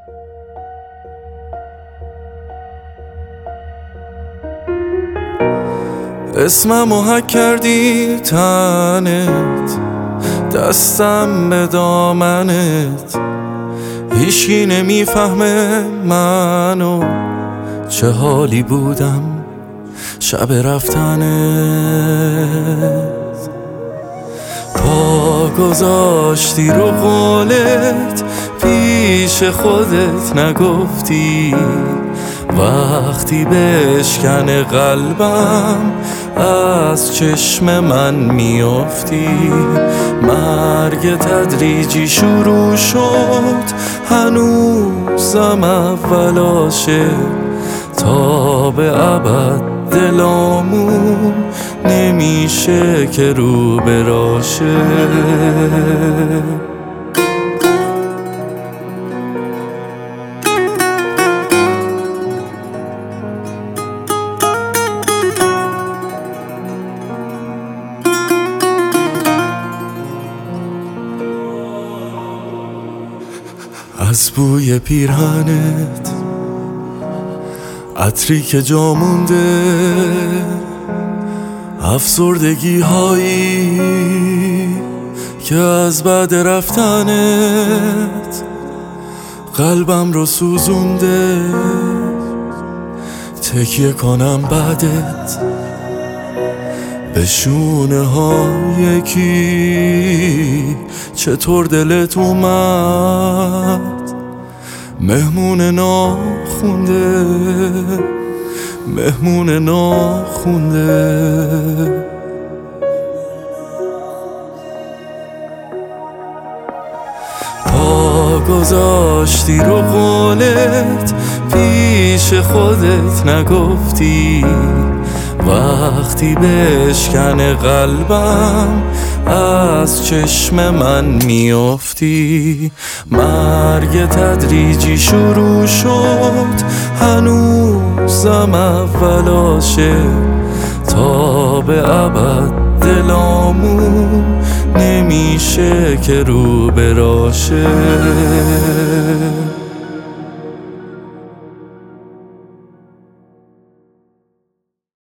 اسممو حک کردی تنت، دستم به دامنت، هیچکی نمیفهمه منو چه حالی بودم شب رفتنت. پا گذاشتی رو قولت، پیش خودت نگفتی وقتی بشکنه قلبم از چشم من میافتی. مرگ تدریجی شروع شد، هنوزم اولاشه، تا به ابد دلامون نمیشه که رو براشه. از بوی پیرهنت، عطری که جا مونده، افسردگی هایی که از بعد رفتنت قلبم رو سوزونده. تکیه کنم بعدت به شونه های کی، چطور دلت اومد مهمون ناخونده، مهمون ناخونده. پا گذاشتی رو قولت، پیش خودت نگفتی وقتی بشکنه قلبم از چشم من میافتی. مرگ تدریجی شروع شد، هنوزم اولاشه، تا به ابد دلامون نمیشه که رو براشه.